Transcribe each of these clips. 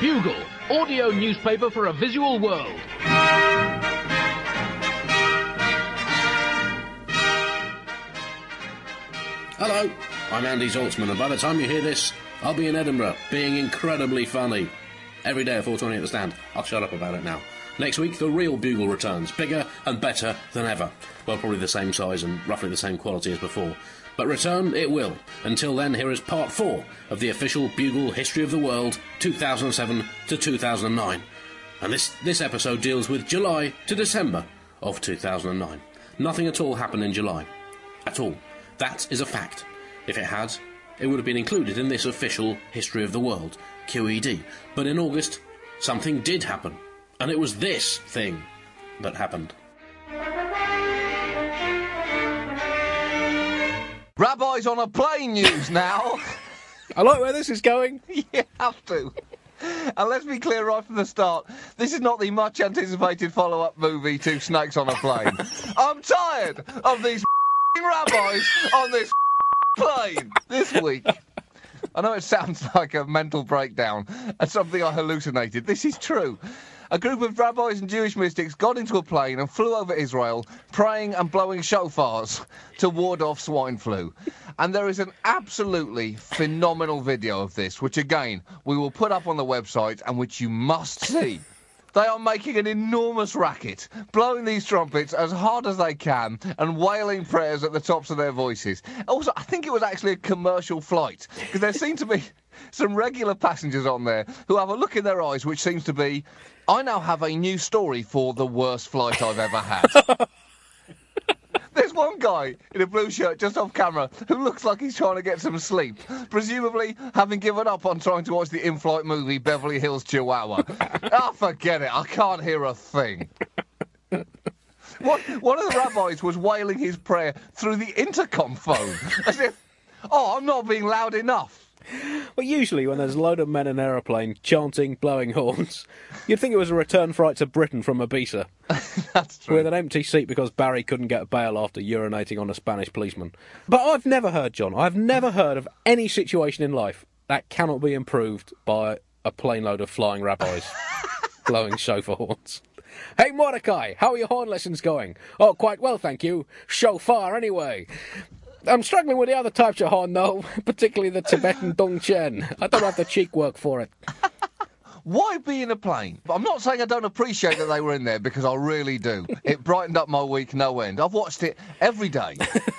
Bugle, audio newspaper for a visual world. Hello, I'm Andy Zaltzman, and by the time you hear this, I'll be in Edinburgh, being incredibly funny. Every day at 4:20 at the stand. I'll shut up about it now. Next week, the real Bugle returns, bigger and better than ever. Well, probably the same size and roughly the same quality as before. But return it will. Until then, here is part 4 of the official Bugle History of the World, 2007 to 2009. And this episode deals with July to December of 2009. Nothing at all happened in July. At all. That is a fact. If it had, it would have been included in this official History of the World, QED. But in August, something did happen. And it was this thing that happened. Rabbis on a plane news now. I like where this is going. You have to. And let's be clear right from the start, this is not the much anticipated follow-up movie to Snakes on a Plane. I'm tired of these rabbis on this plane this week. I know it sounds like a mental breakdown and something I hallucinated. This is true. A group of rabbis and Jewish mystics got into a plane and flew over Israel, praying and blowing shofars to ward off swine flu. And there is an absolutely phenomenal video of this, which again, we will put up on the website and which you must see. They are making an enormous racket, blowing these trumpets as hard as they can and wailing prayers at the tops of their voices. Also, I think it was actually a commercial flight, because there seem to be some regular passengers on there who have a look in their eyes which seems to be, I now have a new story for the worst flight I've ever had. There's one guy in a blue shirt just off camera who looks like he's trying to get some sleep, presumably having given up on trying to watch the in-flight movie Beverly Hills Chihuahua. Forget it, I can't hear a thing. One of the rabbis was wailing his prayer through the intercom phone, as if, I'm not being loud enough. Well, usually when there's a load of men in an aeroplane chanting, blowing horns, you'd think it was a return flight to Britain from Ibiza. That's true. With an empty seat because Barry couldn't get bail after urinating on a Spanish policeman. But I've never heard, John, I've never heard of any situation in life that cannot be improved by a plane load of flying rabbis blowing shofar horns. Hey, Mordecai, how are your horn lessons going? Oh, quite well, thank you. Shofar, anyway. I'm struggling with the other types of horn, though, particularly the Tibetan Dongchen. I don't have the cheek work for it. Why be in a plane? I'm not saying I don't appreciate that they were in there, because I really do. It brightened up my week no end. I've watched it every day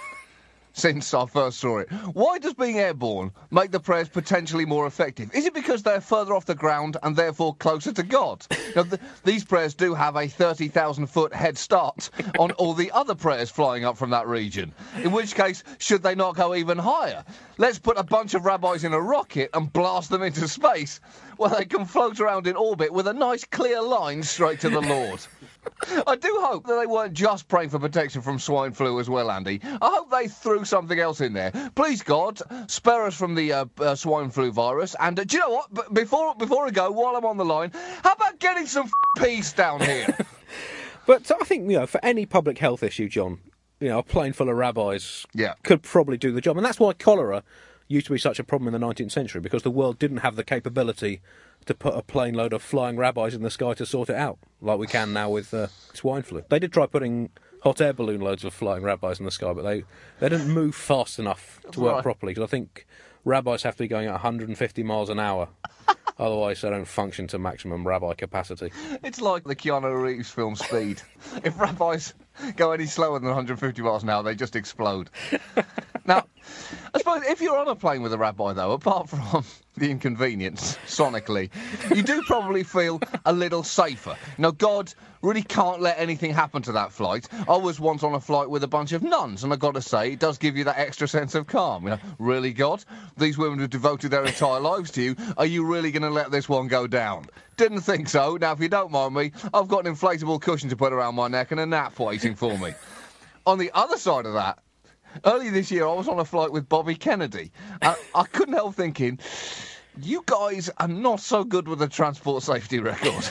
since I first saw it. Why does being airborne make the prayers potentially more effective? Is it because they're further off the ground and therefore closer to God? Now, these prayers do have a 30,000-foot head start on all the other prayers flying up from that region. In which case, should they not go even higher? Let's put a bunch of rabbis in a rocket and blast them into space, where they can float around in orbit with a nice clear line straight to the Lord. I do hope that they weren't just praying for protection from swine flu as well, Andy. I hope they threw something else in there. Please, God, spare us from the swine flu virus. And do you know what? Before I go, while I'm on the line, how about getting some peace down here? But I think, for any public health issue, John, a plane full of rabbis could probably do the job. And that's why cholera used to be such a problem in the 19th century, because the world didn't have the capability to put a plane load of flying rabbis in the sky to sort it out, like we can now with swine flu. They did try putting hot air balloon loads of flying rabbis in the sky, but they didn't move fast enough to work properly, because I think rabbis have to be going at 150 miles an hour. Otherwise, they don't function to maximum rabbi capacity. It's like the Keanu Reeves film Speed. If rabbis go any slower than 150 miles an hour, they just explode. Now, I suppose if you're on a plane with a rabbi, though, apart from the inconvenience, sonically, you do probably feel a little safer. God really can't let anything happen to that flight. I was once on a flight with a bunch of nuns, and I've got to say, it does give you that extra sense of calm. Really, God? These women have devoted their entire lives to you. Are you really going to let this one go down? Didn't think so. Now, if you don't mind me, I've got an inflatable cushion to put around my neck and a nap waiting for me. On the other side of that, earlier this year, I was on a flight with Bobby Kennedy. And I couldn't help thinking, you guys are not so good with the transport safety record.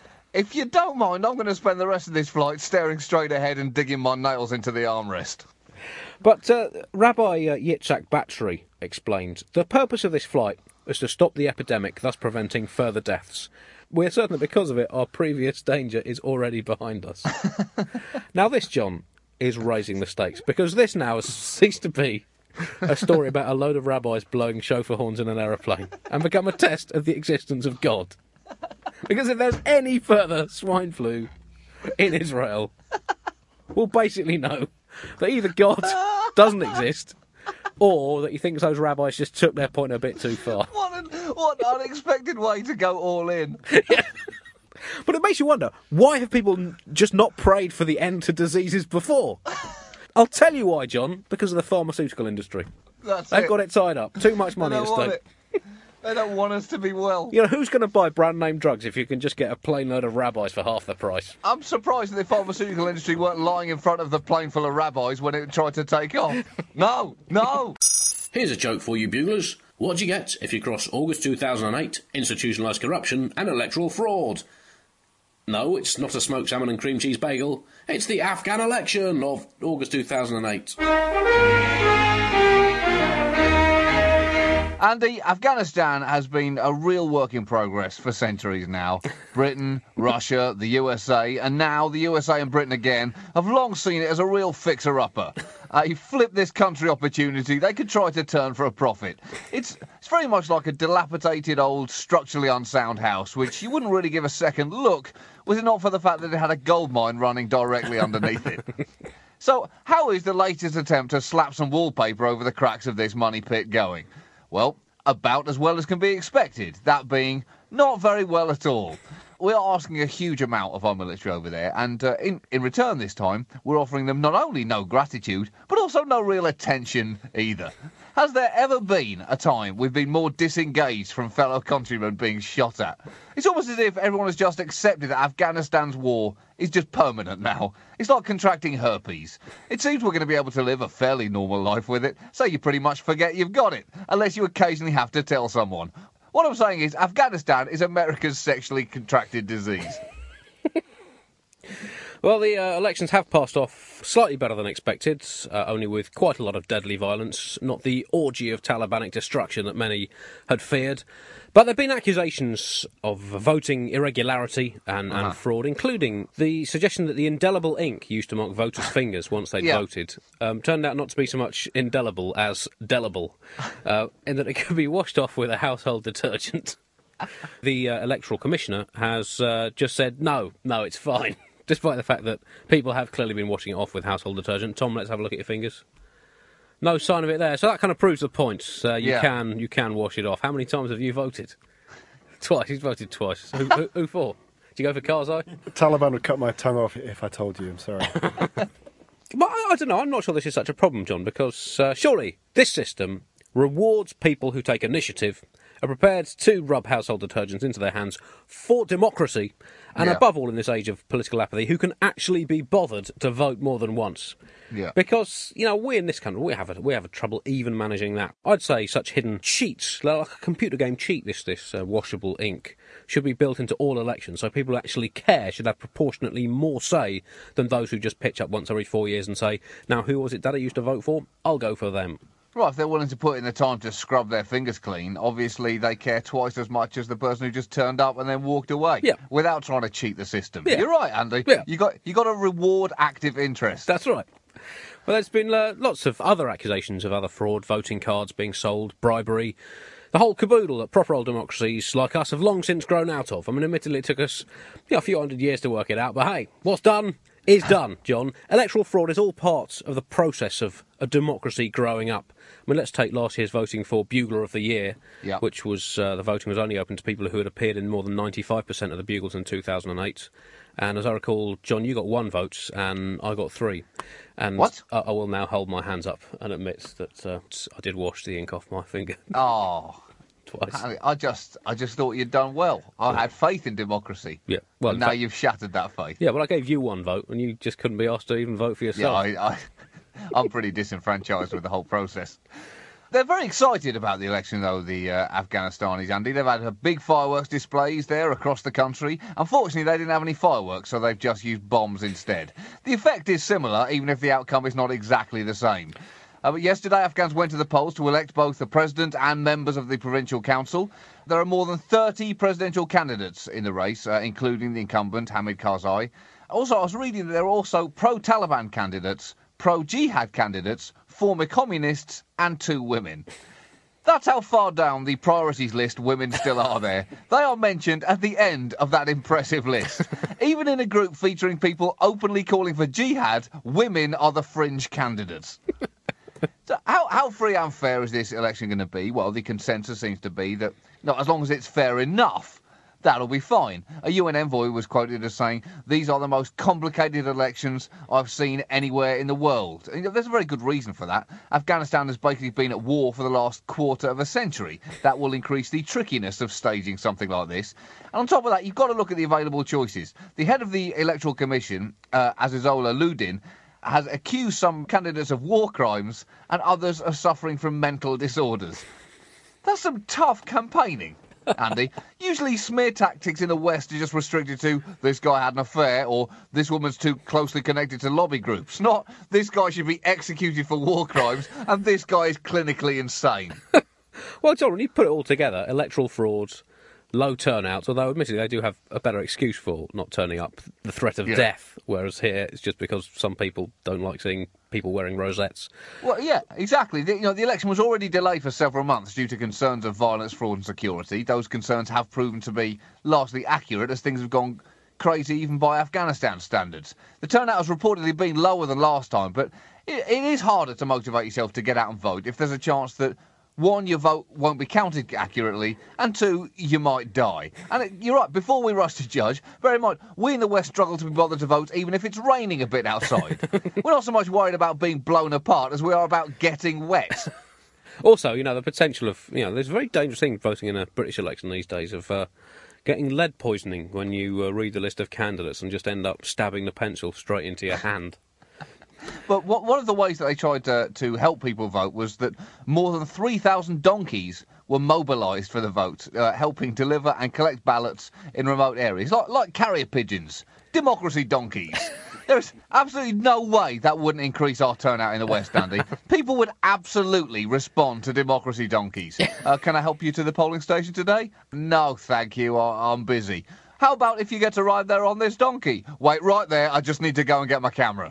If you don't mind, I'm going to spend the rest of this flight staring straight ahead and digging my nails into the armrest. But Rabbi Yitzhak Batry explained the purpose of this flight is to stop the epidemic, thus preventing further deaths. We're certain that because of it, our previous danger is already behind us. Now this, John, is raising the stakes, because this now has ceased to be a story about a load of rabbis blowing shofar horns in an aeroplane and become a test of the existence of God. Because if there's any further swine flu in Israel, we'll basically know that either God doesn't exist, or that he thinks those rabbis just took their point a bit too far. What an unexpected way to go all in. Yeah. But it makes you wonder, why have people just not prayed for the end to diseases before? I'll tell you why, John. Because of the pharmaceutical industry. They've got it tied up. Too much money at stake. They don't want us to be well. You know, who's going to buy brand name drugs if you can just get a plain load of rabbis for half the price? I'm surprised that the pharmaceutical industry weren't lying in front of the plane full of rabbis when it tried to take off. No! Here's a joke for you buglers. What do you get if you cross August 2008, institutionalised corruption and electoral fraud? No, it's not a smoked salmon and cream cheese bagel. It's the Afghan election of August 2008. Andy, Afghanistan has been a real work in progress for centuries now. Britain, Russia, the USA, and now the USA and Britain again have long seen it as a real fixer-upper. You flip this country opportunity, they could try to turn for a profit. It's very much like a dilapidated old structurally unsound house, which you wouldn't really give a second look, was it not for the fact that it had a gold mine running directly underneath it. So, how is the latest attempt to slap some wallpaper over the cracks of this money pit going? Well, about as well as can be expected, that being not very well at all. We are asking a huge amount of our military over there, and in return this time, we're offering them not only no gratitude, but also no real attention either. Has there ever been a time we've been more disengaged from fellow countrymen being shot at? It's almost as if everyone has just accepted that Afghanistan's war is just permanent now. It's like contracting herpes. It seems we're going to be able to live a fairly normal life with it, so you pretty much forget you've got it, unless you occasionally have to tell someone. What I'm saying is, Afghanistan is America's sexually contracted disease. Well, the elections have passed off slightly better than expected, only with quite a lot of deadly violence, not the orgy of Talibanic destruction that many had feared. But there have been accusations of voting irregularity and fraud, including the suggestion that the indelible ink used to mark voters' fingers once they'd voted turned out not to be so much indelible as delible, in that it could be washed off with a household detergent. The Electoral Commissioner has just said, no, it's fine. Despite the fact that people have clearly been washing it off with household detergent. Tom, let's have a look at your fingers. No sign of it there. So that kind of proves the point. You can wash it off. How many times have you voted? Twice. He's voted twice. Who for? Did you go for Karzai? The Taliban would cut my tongue off if I told you. I'm sorry. But I don't know. I'm not sure this is such a problem, John, because surely this system rewards people who take initiative, are prepared to rub household detergents into their hands for democracy, and above all in this age of political apathy, who can actually be bothered to vote more than once. Yeah. Because, you know, we in this country, we have a trouble even managing that. I'd say such hidden cheats, like a computer game cheat, this washable ink, should be built into all elections, so people who actually care should have proportionately more say than those who just pitch up once every 4 years and say, now who was it Daddy used to vote for? I'll go for them. Right, if they're willing to put in the time to scrub their fingers clean, obviously they care twice as much as the person who just turned up and then walked away. Yeah. Without trying to cheat the system. Yeah. You're right, Andy. Yeah. You got to reward active interest. That's right. Well, there's been lots of other accusations of other fraud, voting cards being sold, bribery, the whole caboodle that proper old democracies like us have long since grown out of. I mean, admittedly, it took us a few hundred years to work it out, but hey, what's done is done, John. Electoral fraud is all part of the process of a democracy growing up. I mean, let's take last year's voting for Bugler of the Year, which was, the voting was only open to people who had appeared in more than 95% of the Bugles in 2008. And as I recall, John, you got 1 vote and I got 3. And what? I will now hold my hands up and admit that I did wash the ink off my finger. Oh. Twice. I just thought you'd done well. I had faith in democracy. Yeah. Well, and now you've shattered that faith. Yeah, well, I gave you 1 vote and you just couldn't be asked to even vote for yourself. Yeah, I'm pretty disenfranchised with the whole process. They're very excited about the election, though, the Afghanistanis, Andy. They've had big fireworks displays there across the country. Unfortunately, they didn't have any fireworks, so they've just used bombs instead. The effect is similar, even if the outcome is not exactly the same. But yesterday, Afghans went to the polls to elect both the president and members of the provincial council. There are more than 30 presidential candidates in the race, including the incumbent, Hamid Karzai. Also, I was reading that there are also pro-Taliban candidates, pro-jihad candidates, former communists, and 2 women. That's how far down the priorities list women still are there. They are mentioned at the end of that impressive list. Even in a group featuring people openly calling for jihad, women are the fringe candidates. So how free and fair is this election going to be? Well, the consensus seems to be that, as long as it's fair enough, that'll be fine. A UN envoy was quoted as saying, "These are the most complicated elections I've seen anywhere in the world." And there's a very good reason for that. Afghanistan has basically been at war for the last quarter of a century. That will increase the trickiness of staging something like this. And on top of that, you've got to look at the available choices. The head of the Electoral Commission, Azizullah Ludin, has accused some candidates of war crimes and others of suffering from mental disorders. That's some tough campaigning, Andy. Usually smear tactics in the West are just restricted to this guy had an affair or this woman's too closely connected to lobby groups, not this guy should be executed for war crimes and this guy is clinically insane. Well, John, when you put it all together, electoral frauds, low turnouts, although admittedly they do have a better excuse for not turning up, the threat of death, whereas here it's just because some people don't like seeing people wearing rosettes. Well, yeah, exactly. The election was already delayed for several months due to concerns of violence, fraud and security. Those concerns have proven to be largely accurate as things have gone crazy even by Afghanistan standards. The turnout has reportedly been lower than last time, but it is harder to motivate yourself to get out and vote if there's a chance that 1, your vote won't be counted accurately, and 2, you might die. And you're right, before we rush to judge, bear in mind, we in the West struggle to be bothered to vote even if it's raining a bit outside. We're not so much worried about being blown apart as we are about getting wet. Also, the potential of, there's a very dangerous thing voting in a British election these days of getting lead poisoning when you read the list of candidates and just end up stabbing the pencil straight into your hand. But one of the ways that they tried to help people vote was that more than 3,000 donkeys were mobilised for the vote, helping deliver and collect ballots in remote areas, like carrier pigeons, democracy donkeys. There's absolutely no way that wouldn't increase our turnout in the West, Andy. People would absolutely respond to democracy donkeys. Can I help you to the polling station today? No, thank you, I'm busy. How about if you get to ride there on this donkey? Wait right there, I just need to go and get my camera.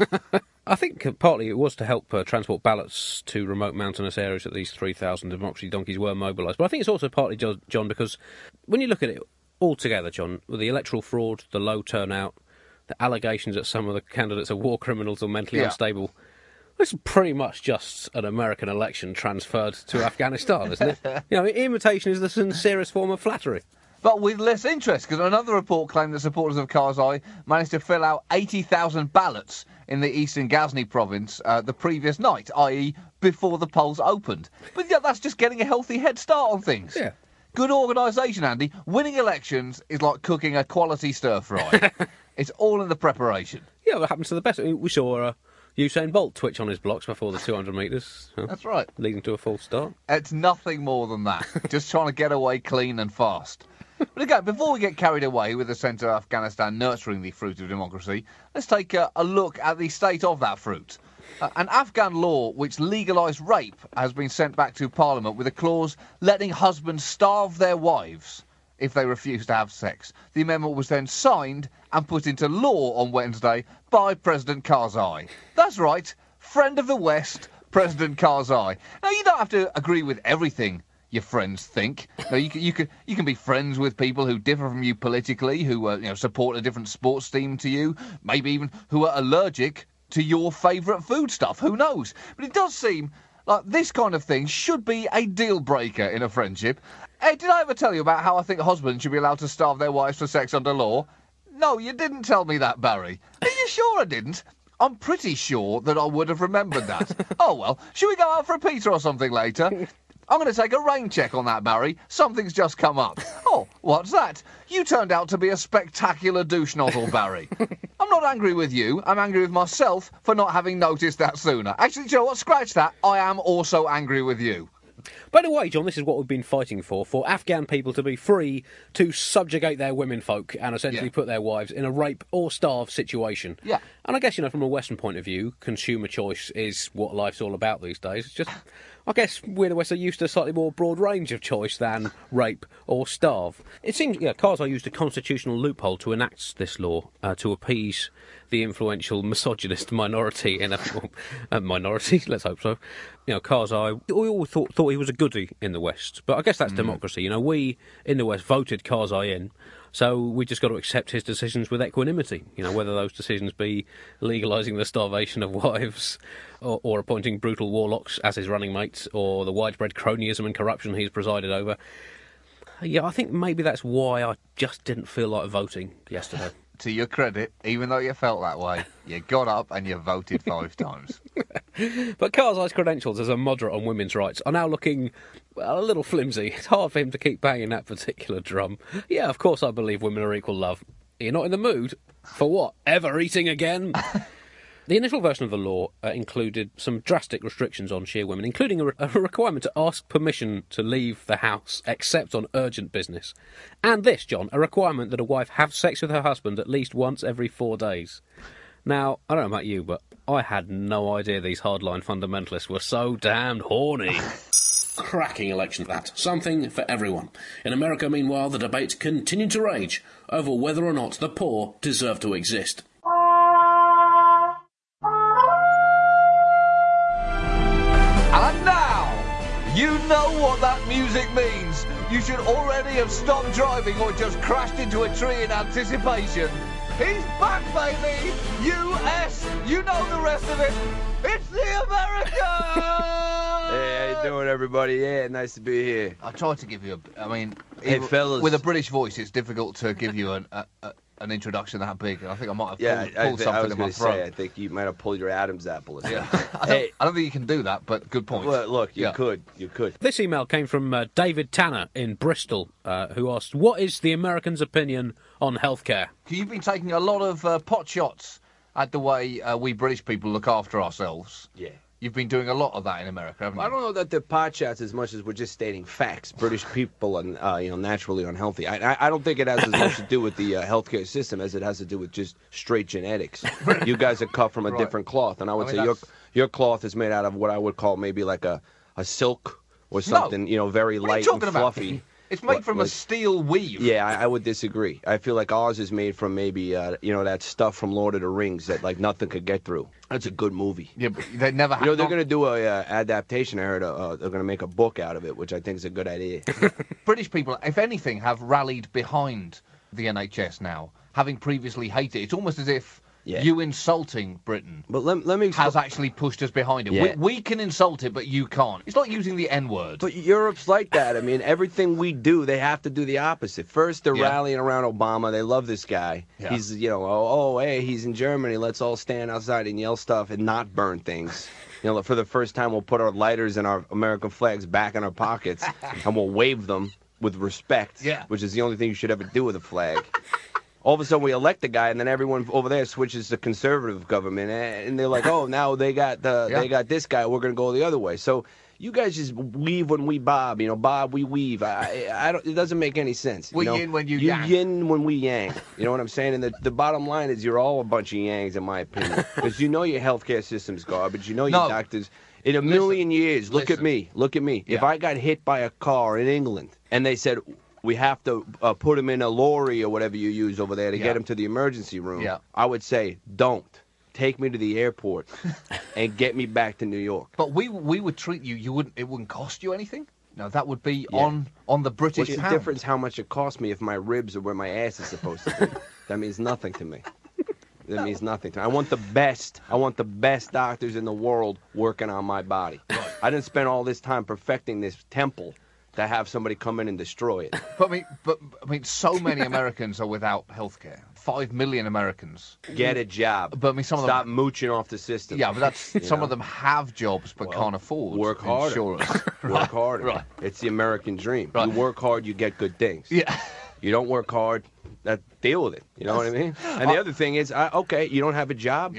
I think partly it was to help transport ballots to remote mountainous areas that these 3,000 democracy donkeys were mobilised. But I think it's also partly, John, because when you look at it all together, John, with the electoral fraud, the low turnout, the allegations that some of the candidates are war criminals or mentally unstable, it's pretty much just an American election transferred to Afghanistan, isn't it? Imitation is the sincerest form of flattery. But with less interest, because another report claimed that supporters of Karzai managed to fill out 80,000 ballots in the eastern Ghazni province the previous night, i.e. before the polls opened. But that's just getting a healthy head start on things. Yeah. Good organisation, Andy. Winning elections is like cooking a quality stir-fry. It's all in the preparation. Yeah, what happens to the best? We saw Usain Bolt twitch on his blocks before the 200 metres. That's right. Leading to a false start. It's nothing more than that. Just trying to get away clean and fast. But again, before we get carried away with the centre of Afghanistan nurturing the fruit of democracy, let's take a look at the state of that fruit. An Afghan law which legalised rape has been sent back to Parliament with a clause letting husbands starve their wives if they refuse to have sex. The amendment was then signed and put into law on Wednesday by President Karzai. That's right, friend of the West, President Karzai. Now, you don't have to agree with everything your friends think. No, you can be friends with people who differ from you politically, who support a different sports team to you, maybe even who are allergic to your favourite food stuff. Who knows? But it does seem like this kind of thing should be a deal breaker in a friendship. Hey, did I ever tell you about how I think husbands should be allowed to starve their wives for sex under law? No, you didn't tell me that, Barry. Are you sure I didn't? I'm pretty sure that I would have remembered that. Oh well, should we go out for a pizza or something later? I'm going to take a rain check on that, Barry. Something's just come up. Oh, what's that? You turned out to be a spectacular douche nozzle, Barry. I'm not angry with you. I'm angry with myself for not having noticed that sooner. Actually, do you know what? Scratch that. I am also angry with you. By the way, John, this is what we've been fighting for Afghan people to be free to subjugate their womenfolk and essentially put their wives in a rape or starve situation. Yeah. And I guess, from a Western point of view, consumer choice is what life's all about these days. It's just, I guess, we in the West are used to a slightly more broad range of choice than rape or starve. It seems, Karzai used a constitutional loophole to enact this law to appease the influential misogynist minority in a minority, let's hope so. Karzai, we all thought he was a goodie in the West, but I guess that's democracy. We in the West voted Karzai in, so we just got to accept his decisions with equanimity. Whether those decisions be legalising the starvation of wives, or appointing brutal warlocks as his running mates, or the widespread cronyism and corruption he's presided over. Yeah, I think maybe that's why I just didn't feel like voting yesterday. To your credit, even though you felt that way, you got up and you voted 5 times. But Karzai's credentials as a moderate on women's rights are now looking a little flimsy. It's hard for him to keep banging that particular drum. Yeah, of course I believe women are equal love. You're not in the mood? For what? Ever eating again? The initial version of the law included some drastic restrictions on Shia women, including a requirement to ask permission to leave the house except on urgent business. And this, John, a requirement that a wife have sex with her husband at least once every 4 days. Now, I don't know about you, but I had no idea these hardline fundamentalists were so damned horny. Cracking election, that. Something for everyone. In America, meanwhile, the debate continued to rage over whether or not the poor deserve to exist. And now, you know what that music means. You should already have stopped driving or just crashed into a tree in anticipation. He's back, baby! US! You know the rest of it. It's the America! Hey, how you doing, everybody? Yeah, nice to be here. I tried to give you Hey, fellas. with a British voice, it's difficult to give you an introduction that big. I think I might have pulled something in my throat. I think you might have pulled your Adam's apple or something. Yeah. I don't think you can do that, but good point. Well, look, you could. This email came from David Tanner in Bristol, who asked, what is the Americans' opinion on healthcare? You've been taking a lot of pot shots at the way we British people look after ourselves. Yeah. You've been doing a lot of that in America, haven't you? I don't know that they're pot shots as much as we're just stating facts. British people are, naturally unhealthy. I don't think it has as much to do with the healthcare system as it has to do with just straight genetics. You guys are cut from a different cloth, and I would say your cloth is made out of what I would call maybe like a silk or something, very light and fluffy. It's made from a steel weave. Yeah, I would disagree. I feel like ours is made from maybe, that stuff from Lord of the Rings that, nothing could get through. That's a good movie. Yeah, but they never have... they're going to do a adaptation. I heard they're going to make a book out of it, which I think is a good idea. British people, if anything, have rallied behind the NHS now, having previously hated it. It's almost as if you insulting Britain has actually pushed us behind it. Yeah. We can insult it, but you can't. It's like using the N-word. But Europe's like that. I mean, everything we do, they have to do the opposite. First, they're rallying around Obama. They love this guy. Yeah. He's, hey, he's in Germany. Let's all stand outside and yell stuff and not burn things. For the first time, we'll put our lighters and our American flags back in our pockets, and we'll wave them with respect, which is the only thing you should ever do with a flag. All of a sudden we elect the guy, and then everyone over there switches to conservative government, and they're like, oh, now they got they got this guy. We're going to go the other way. So you guys just weave when we bob. Bob, we weave. It doesn't make any sense. We yin when you yang. Yin when we yang. You know what I'm saying? And the bottom line is you're all a bunch of yangs, in my opinion. Because your healthcare system's garbage. Your doctors. In a million years, look at me. Yeah. If I got hit by a car in England, and they said... we have to put him in a lorry or whatever you use over there to get him to the emergency room. Yeah. I would say, don't. Take me to the airport and get me back to New York. But we would treat you. It wouldn't cost you anything. No, that would be on the British pound. What's the difference? How much it costs me if my ribs are where my ass is supposed to be? That means nothing to me. That means nothing to me. I want the best. I want the best doctors in the world working on my body. I didn't spend all this time perfecting this temple to have somebody come in and destroy it. But I mean, so many Americans are without health care. 5 million Americans. Get a job. But I mean, some of them... Stop mooching off the system. Yeah, but that's some of them have jobs but can't afford work harder. Insurance. Work harder. Right. It's the American dream. Right. You work hard, you get good things. Yeah. You don't work hard, deal with it. You know what I mean? And the other thing is, you don't have a job. Yeah.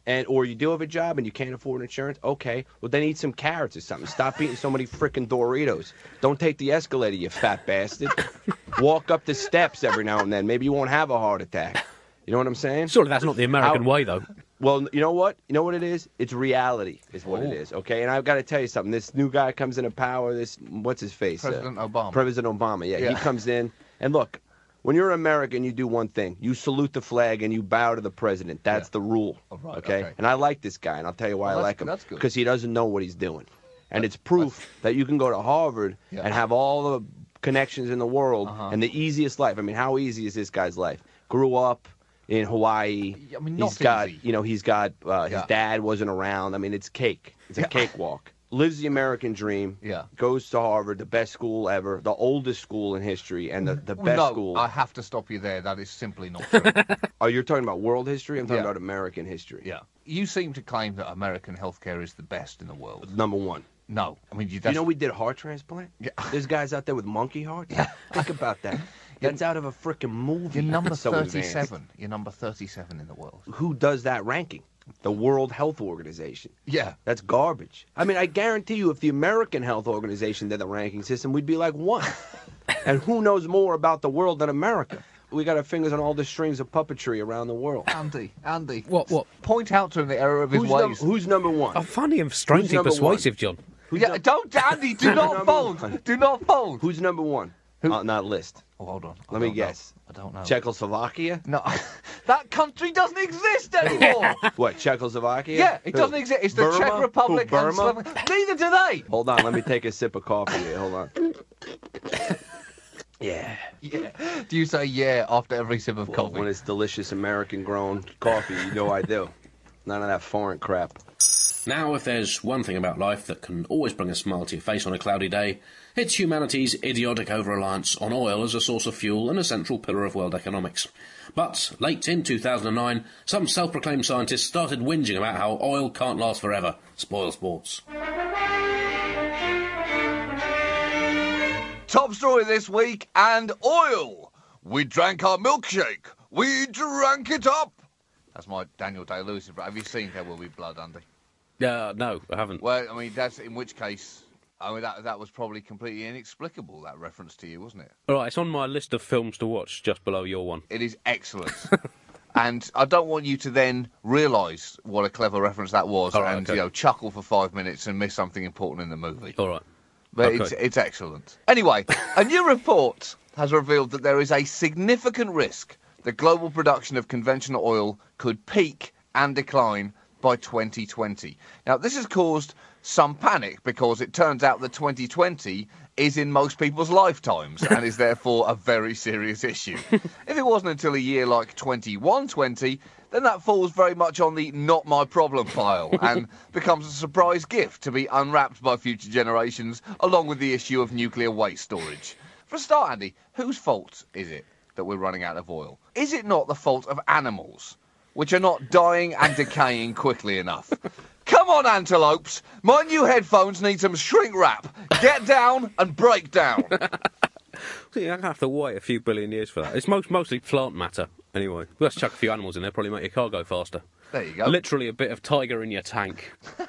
or you do have a job and you can't afford insurance, okay, well then eat some carrots or something. Stop eating so many freaking Doritos. Don't take the escalator, you fat bastard. Walk up the steps every now and then. Maybe you won't have a heart attack. You know what I'm saying? Surely that's not the American way, though. Well, you know what? You know what it is? It's reality is what it is, okay? And I've got to tell you something. This new guy comes into power, what's his face? President Obama. President Obama, yeah. He comes in, and look, when you're American, you do one thing. You salute the flag and you bow to the president. That's the rule, okay? And I like this guy, and I'll tell you why I like him. That's good. Because he doesn't know what he's doing. And it's proof that you can go to Harvard and have all the connections in the world and the easiest life. I mean, how easy is this guy's life? Grew up in Hawaii. I mean, not easy. He's got his dad wasn't around. I mean, it's cake. It's a cakewalk. Lives the American dream. Yeah. Goes to Harvard, the best school ever, the oldest school in history, and the best school. I have to stop you there. That is simply not true. Oh, you're talking about world history? I'm talking about American history. Yeah. You seem to claim that American healthcare is the best in the world. Number one. No. I mean, you know we did heart transplant? Yeah. There's guys out there with monkey hearts. Yeah. Think about that. That's out of a freaking movie. You're number 37. You're number 37 in the world. Who does that ranking? The World Health Organization. Yeah. That's garbage. I mean, I guarantee you if the American Health Organization did the ranking system, we'd be like 1. And who knows more about the world than America? We got our fingers on all the strings of puppetry around the world. Andy. What? Point out to him the error of his ways. Who's number 1? Oh, funny and strangely persuasive, John. Don't, Andy, do not fold. Do not fold. Who's number 1 on that list? Oh, hold on. Let me guess. I don't know. Czechoslovakia? No. That country doesn't exist anymore. What, Czechoslovakia? Yeah, it doesn't exist. It's the Burma? Czech Republic Burma? and Slovakia. Neither do they. Hold on, let me take a sip of coffee here. Hold on. Yeah. Do you say yeah after every sip of coffee? When it's delicious American-grown coffee, you know I do. None of that foreign crap. Now, if there's one thing about life that can always bring a smile to your face on a cloudy day, it's humanity's idiotic over-reliance on oil as a source of fuel and a central pillar of world economics. But, late in 2009, some self-proclaimed scientists started whinging about how oil can't last forever. Spoil sports. Top story this week, and oil. We drank our milkshake. We drank it up. That's my Daniel Day-Lewis. Have you seen There Will Be Blood, Andy? No, I haven't. Well, I mean, that's in which case, I mean, that was probably completely inexplicable, that reference to you, wasn't it? All right, it's on my list of films to watch, just below your one. It is excellent. And I don't want you to then realise what a clever reference that was chuckle for 5 minutes and miss something important in the movie. All right. But it's excellent. Anyway, a new report has revealed that there is a significant risk that global production of conventional oil could peak and decline by 2020. Now, this has caused some panic because it turns out that 2020 is in most people's lifetimes and is therefore a very serious issue. If it wasn't until a year like 2120, then that falls very much on the not my problem pile and becomes a surprise gift to be unwrapped by future generations, along with the issue of nuclear waste storage. For a start, Andy, whose fault is it that we're running out of oil? Is it not the fault of animals, which are not dying and decaying quickly enough? Come on, antelopes! My new headphones need some shrink wrap. Get down and break down. I'm going to have to wait a few billion years for that. It's mostly plant matter, anyway. Let's chuck a few animals in there, probably make your car go faster. There you go. Literally a bit of tiger in your tank.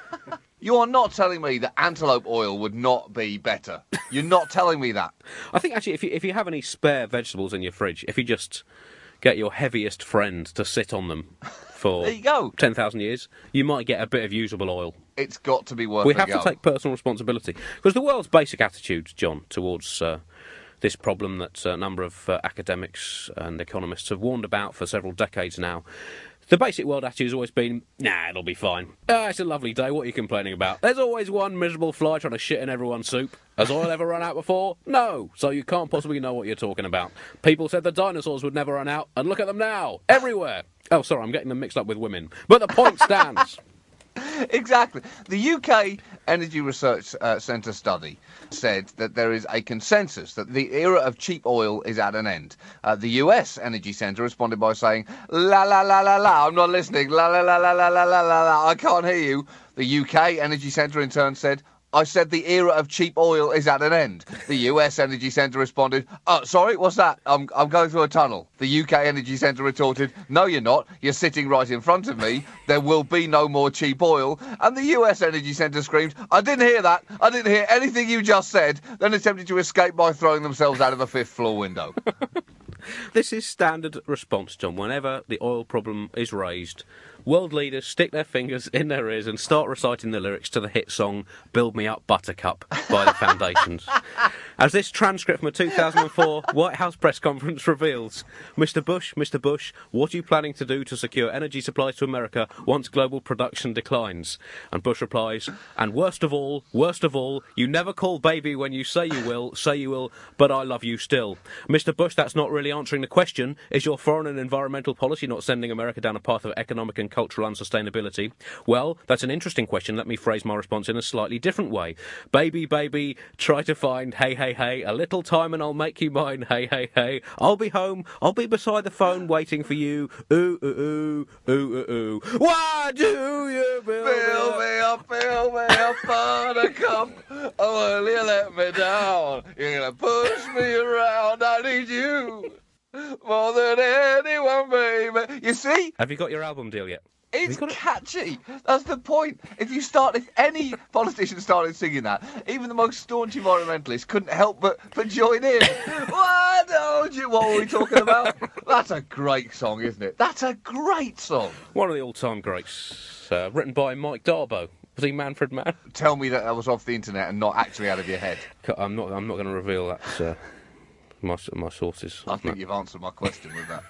You are not telling me that antelope oil would not be better. You're not telling me that. I think, actually, if you have any spare vegetables in your fridge, if you just get your heaviest friend to sit on them for there you go. 10,000 years, you might get a bit of usable oil. It's got to be worth We a have go. to take personal responsibility. Because the world's basic attitude, John, towards this problem that a number of academics and economists have warned about for several decades now, the basic world attitude has always been, nah, it'll be fine. It's a lovely day, what are you complaining about? There's always one miserable fly trying to shit in everyone's soup. Has oil ever run out before? No, so you can't possibly know what you're talking about. People said the dinosaurs would never run out, and look at them now, everywhere. Oh, sorry, I'm getting them mixed up with women. But the point stands. Exactly. The UK Energy Research Centre study said that there is a consensus that the era of cheap oil is at an end. The US Energy Centre responded by saying, la la la la la, I'm not listening, la la la la la la la la la, I can't hear you. The UK Energy Centre in turn said, I said the era of cheap oil is at an end. The US Energy Centre responded, sorry, what's that? I'm going through a tunnel. The UK Energy Centre retorted, no, you're not. You're sitting right in front of me. There will be no more cheap oil. And the US Energy Centre screamed, I didn't hear that. I didn't hear anything you just said. Then attempted to escape by throwing themselves out of a 5th floor window. This is standard response, John. Whenever the oil problem is raised, world leaders stick their fingers in their ears and start reciting the lyrics to the hit song Build Me Up Buttercup by the Foundations. As this transcript from a 2004 White House press conference reveals, Mr. Bush, what are you planning to do to secure energy supplies to America once global production declines? And Bush replies, and worst of all, you never call baby when you say you will, but I love you still. Mr. Bush, that's not really answering the question. Is your foreign and environmental policy not sending America down a path of economic and cultural unsustainability? Well, that's an interesting question. Let me phrase my response in a slightly different way. Baby, try to find, hey, a little time and I'll make you mine, hey. I'll be home, I'll be beside the phone waiting for you, ooh. Why do you build me up, buttercup? Oh, will you let me down? You're gonna push me around, I need you more than anyone, baby. You see? Have you got your album deal yet? It's catchy. That's the point. If any politician started singing that, even the most staunch environmentalist couldn't help but join in. Why don't you? What were we talking about? That's a great song, isn't it? That's a great song. One of the all-time greats, written by Mike Darbo. Was he Manfred Mann? Tell me that was off the internet and not actually out of your head. I'm not going to reveal that. My sources. I think you've answered my question with that.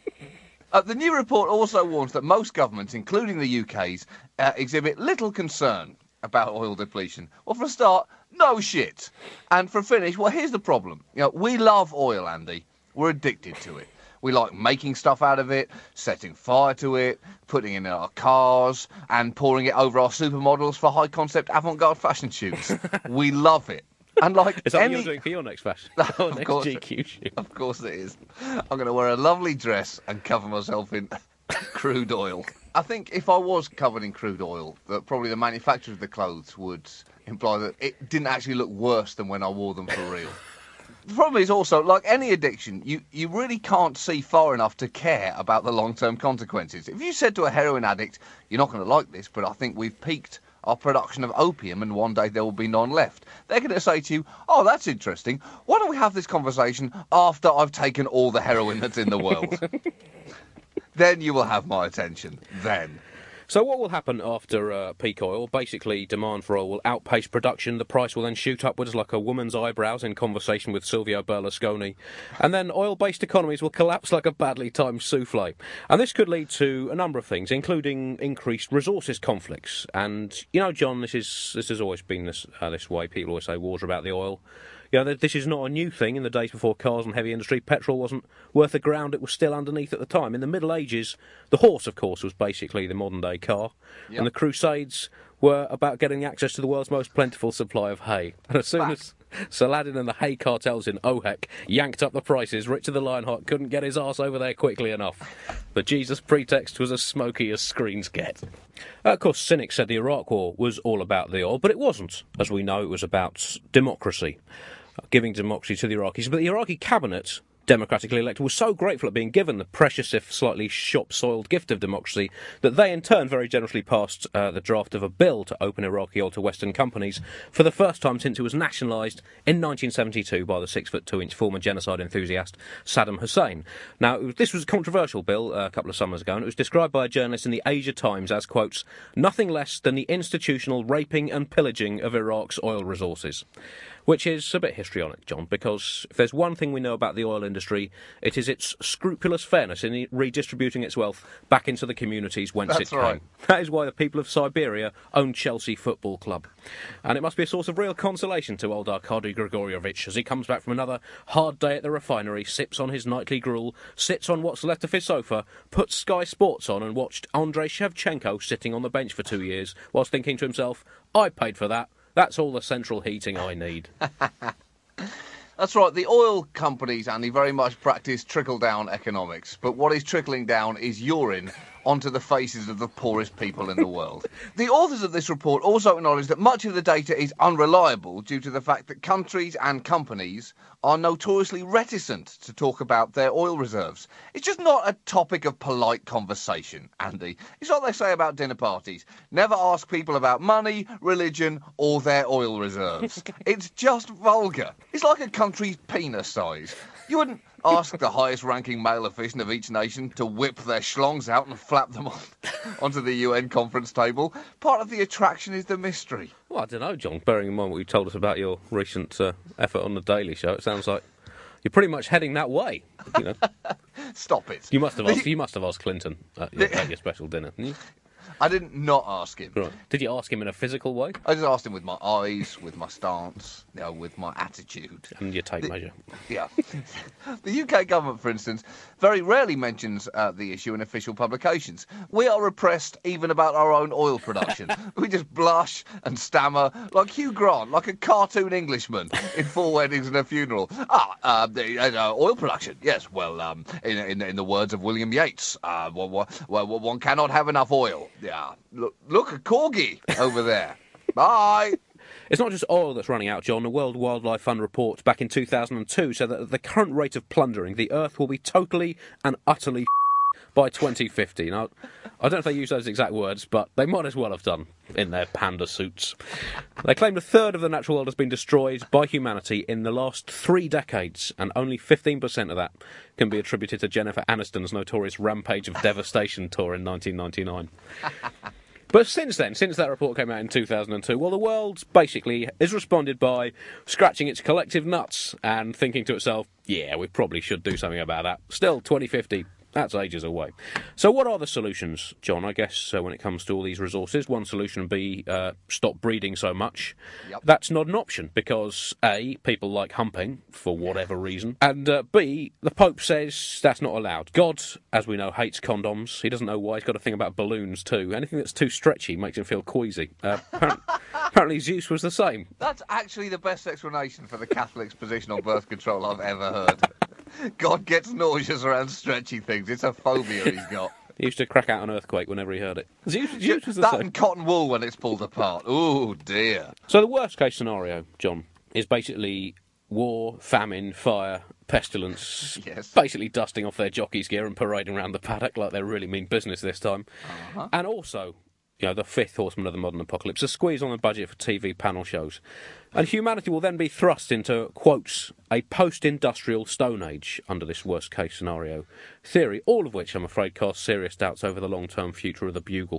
The new report also warns that most governments, including the UK's, exhibit little concern about oil depletion. Well, for a start, no shit. And for a finish, well, here's the problem. We love oil, Andy. We're addicted to it. We like making stuff out of it, setting fire to it, putting it in our cars, and pouring it over our supermodels for high-concept avant-garde fashion shoots. We love it. And is that what you're doing for your next fashion? Next GQ shoot? Of course it is. I'm going to wear a lovely dress and cover myself in crude oil. I think if I was covered in crude oil, that probably the manufacturer of the clothes would imply that it didn't actually look worse than when I wore them for real. The problem is also, like any addiction, you really can't see far enough to care about the long-term consequences. If you said to a heroin addict, you're not going to like this, but I think we've peaked our production of opium and one day there will be none left, they're going to say to you, oh, that's interesting. Why don't we have this conversation after I've taken all the heroin that's in the world? Then you will have my attention. Then. So what will happen after peak oil? Basically, demand for oil will outpace production. The price will then shoot upwards like a woman's eyebrows in conversation with Silvio Berlusconi. And then oil-based economies will collapse like a badly timed souffle. And this could lead to a number of things, including increased resources conflicts. And, John, this has always been this way. People always say wars about the oil. This is not a new thing. In the days before cars and heavy industry, petrol wasn't worth the ground it was still underneath at the time. In the Middle Ages, the horse, of course, was basically the modern-day car. Yep. And the Crusades were about getting access to the world's most plentiful supply of hay. And as soon as Saladin and the hay cartels in Ohek yanked up the prices, Richard the Lionheart couldn't get his arse over there quickly enough. The Jesus pretext was as smoky as screens get. Of course, cynics said the Iraq War was all about the oil, but it wasn't. As we know, it was about democracy. Giving democracy to the Iraqis. But the Iraqi cabinet, democratically elected, was so grateful at being given the precious, if slightly shop-soiled gift of democracy that they in turn very generously passed the draft of a bill to open Iraqi oil to Western companies for the first time since it was nationalised in 1972 by the 6'2" former genocide enthusiast Saddam Hussein. Now, this was a controversial bill a couple of summers ago, and it was described by a journalist in the Asia Times as, quotes, nothing less than the institutional raping and pillaging of Iraq's oil resources. Which is a bit histrionic, John, because if there's one thing we know about the oil industry, it is its scrupulous fairness in redistributing its wealth back into the communities whence it came. That is why the people of Siberia own Chelsea Football Club. And it must be a source of real consolation to old Arkady Grigorievich as he comes back from another hard day at the refinery, sips on his nightly gruel, sits on what's left of his sofa, puts Sky Sports on and watched Andrei Shevchenko sitting on the bench for 2 years, whilst thinking to himself, I paid for that. That's all the central heating I need. That's right. The oil companies, Andy, very much practice trickle-down economics. But what is trickling down is urine onto the faces of the poorest people in the world. The authors of this report also acknowledge that much of the data is unreliable due to the fact that countries and companies are notoriously reticent to talk about their oil reserves. It's just not a topic of polite conversation, Andy. It's what they say about dinner parties. Never ask people about money, religion, or their oil reserves. It's just vulgar. It's like a country's penis size. You wouldn't ask the highest-ranking male official of each nation to whip their schlongs out and flap them onto the UN conference table. Part of the attraction is the mystery. Well, I don't know, John. Bearing in mind what you told us about your recent effort on The Daily Show, it sounds like you're pretty much heading that way. You know. Stop it. You must have asked Clinton at your special dinner, didn't you? I didn't not ask him. Right. Did you ask him in a physical way? I just asked him with my eyes, with my stance, with my attitude. And your tape measure. Yeah. The UK government, for instance, very rarely mentions the issue in official publications. We are repressed even about our own oil production. We just blush and stammer like Hugh Grant, like a cartoon Englishman in Four Weddings and a Funeral. Oil production. Yes, well, in the words of William Yeats, one cannot have enough oil. Yeah, look, a corgi over there. Bye. It's not just oil that's running out, John. The World Wildlife Fund report back in 2002 said that at the current rate of plundering, the Earth will be totally and utterly by 2050. Now, I don't know if they use those exact words, but they might as well have done in their panda suits. They claim a third of the natural world has been destroyed by humanity in the last 3 decades, and only 15% of that can be attributed to Jennifer Aniston's notorious Rampage of Devastation tour in 1999. But since then, since that report came out in 2002, well, the world basically has responded by scratching its collective nuts and thinking to itself, yeah, we probably should do something about that. Still, 2050, that's ages away. So what are the solutions, John? I guess when it comes to all these resources, one solution would be stop breeding so much. Yep. That's not an option because, A, people like humping for whatever reason, and B, the Pope says that's not allowed. God, as we know, hates condoms. He doesn't know why. He's got a thing about balloons too. Anything that's too stretchy makes him feel queasy. Apparently Zeus was the same. That's actually the best explanation for the Catholics' position on birth control I've ever heard. God gets nauseous around stretchy things. It's a phobia he's got. He used to crack out an earthquake whenever he heard it. Zeus was the that same. and cotton wool when it's pulled apart. Oh, dear. So the worst case scenario, John, is basically war, famine, fire, pestilence, yes. Basically dusting off their jockey's gear and parading around the paddock like they really mean business this time. Uh-huh. And also, the fifth horseman of the modern apocalypse, a squeeze on the budget for TV panel shows. And humanity will then be thrust into, quotes, a post-industrial Stone Age under this worst-case scenario theory, all of which, I'm afraid, cast serious doubts over the long-term future of the Bugle.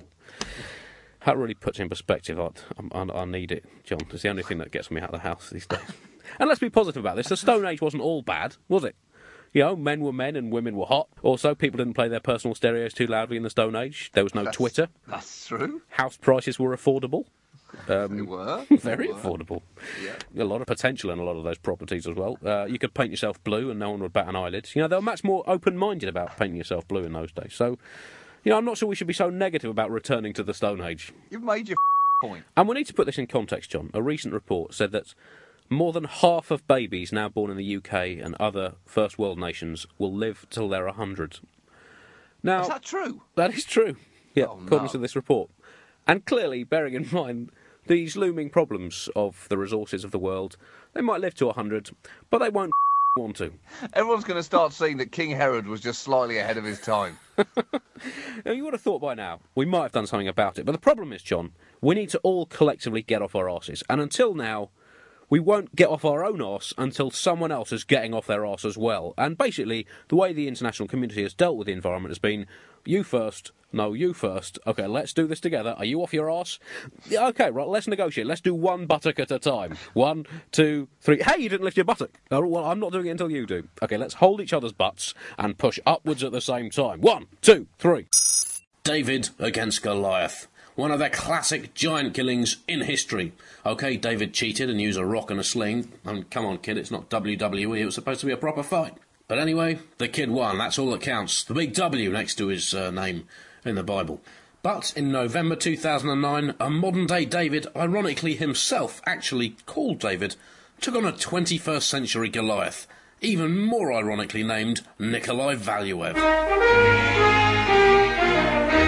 That really puts in perspective. I need it, John. It's the only thing that gets me out of the house these days. And let's be positive about this. The Stone Age wasn't all bad, was it? Men were men and women were hot. Also, people didn't play their personal stereos too loudly in the Stone Age. There was no Twitter. That's true. House prices were affordable. They were. Very affordable. Yeah. A lot of potential in a lot of those properties as well. You could paint yourself blue and no one would bat an eyelid. They were much more open-minded about painting yourself blue in those days. So, I'm not sure we should be so negative about returning to the Stone Age. You've made your point. And we need to put this in context, John. A recent report said that more than half of babies now born in the UK and other first world nations will live till they're 100. Now, is that true? That is true. Yeah, according to this report. And clearly, bearing in mind these looming problems of the resources of the world, they might live to 100, but they won't want to. Everyone's going to start seeing that King Herod was just slightly ahead of his time. Now, you would have thought by now we might have done something about it, but the problem is, John, we need to all collectively get off our arses. And until now, we won't get off our own arse until someone else is getting off their arse as well. And basically, the way the international community has dealt with the environment has been, you first, no, you first. OK, let's do this together. Are you off your arse? Yeah, OK, right, let's negotiate. Let's do one buttock at a time. 1, 2, 3. Hey, you didn't lift your buttock. Oh, well, I'm not doing it until you do. OK, let's hold each other's butts and push upwards at the same time. 1, 2, 3. David against Goliath. One of the classic giant killings in history. OK, David cheated and used a rock and a sling. Come on, kid, it's not WWE. It was supposed to be a proper fight. But anyway, the kid won. That's all that counts. The big W next to his name in the Bible. But in November 2009, a modern-day David, ironically himself actually called David, took on a 21st century Goliath, even more ironically named Nikolai Valuev.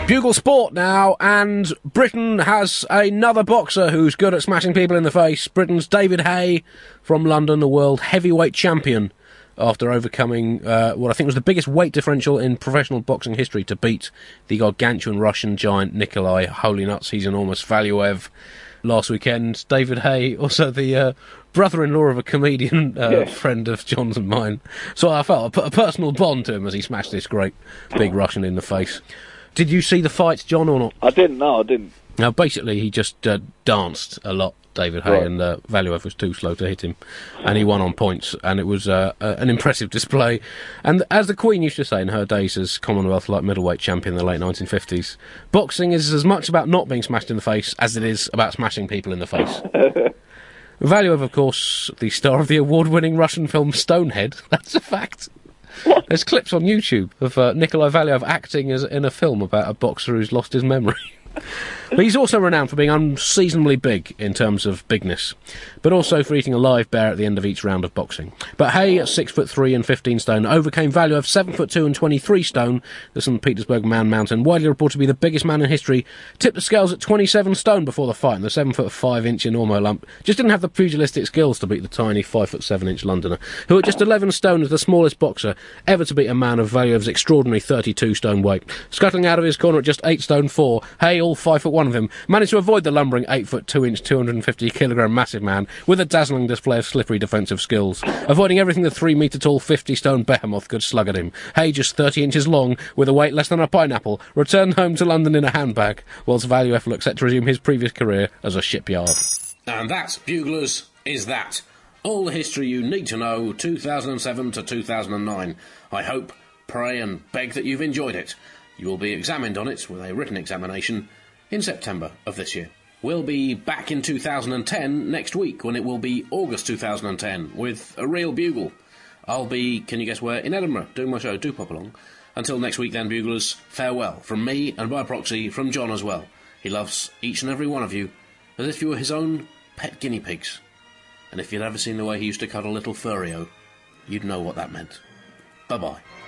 Bugle Sport now, and Britain has another boxer who's good at smashing people in the face. Britain's David Haye from London, the world heavyweight champion, after overcoming what I think was the biggest weight differential in professional boxing history to beat the gargantuan Russian giant Nikolai Holy Nuts. He's enormous Valuev last weekend. David Haye, also the brother-in-law of a comedian friend of John's and mine. So I felt I put a personal bond to him as he smashed this great big Russian in the face. Did you see the fight, John, or not? I didn't. Now, basically, he just danced a lot, David Haye, and Valuev was too slow to hit him, and he won on points, and it was an impressive display. And as the Queen used to say in her days as Commonwealth light middleweight champion in the late 1950s, boxing is as much about not being smashed in the face as it is about smashing people in the face. Valuev, of course, the star of the award-winning Russian film Stonehead. That's a fact. What? There's clips on YouTube of Nikolai Valuev acting in a film about a boxer who's lost his memory. But he's also renowned for being unseasonably big in terms of bigness, but also for eating a live bear at the end of each round of boxing. But Haye, at 6'3" and 15 stone, overcame Valuev 7'2" and 23 stone, the St. Petersburg Man Mountain, widely reported to be the biggest man in history, tipped the scales at 27 stone before the fight, and the 7'5" enormo lump just didn't have the pugilistic skills to beat the tiny 5'7" Londoner, who at just 11 stone is the smallest boxer ever to beat a man of Valuev's extraordinary 32 stone weight. Scuttling out of his corner at just 8 stone 4, Haye, all 5'1" of him, managed to avoid the lumbering 8'2", 250kg massive man with a dazzling display of slippery defensive skills, avoiding everything the 3 metre tall 50 stone behemoth could slug at him. Haye, just 30 inches long, with a weight less than a pineapple, returned home to London in a handbag, whilst Valuev looks set to resume his previous career as a shipyard. And that, Buglers, is that. All the history you need to know, 2007 to 2009. I hope, pray and beg that you've enjoyed it. You will be examined on it with a written examination in September of this year. We'll be back in 2010 next week, when it will be August 2010, with a real bugle. I'll be, can you guess where, in Edinburgh, doing my show. Do pop along. Until next week then, Buglers, farewell. From me, and by proxy, from John as well. He loves each and every one of you, as if you were his own pet guinea pigs. And if you'd ever seen the way he used to cuddle little Furio, you'd know what that meant. Bye-bye.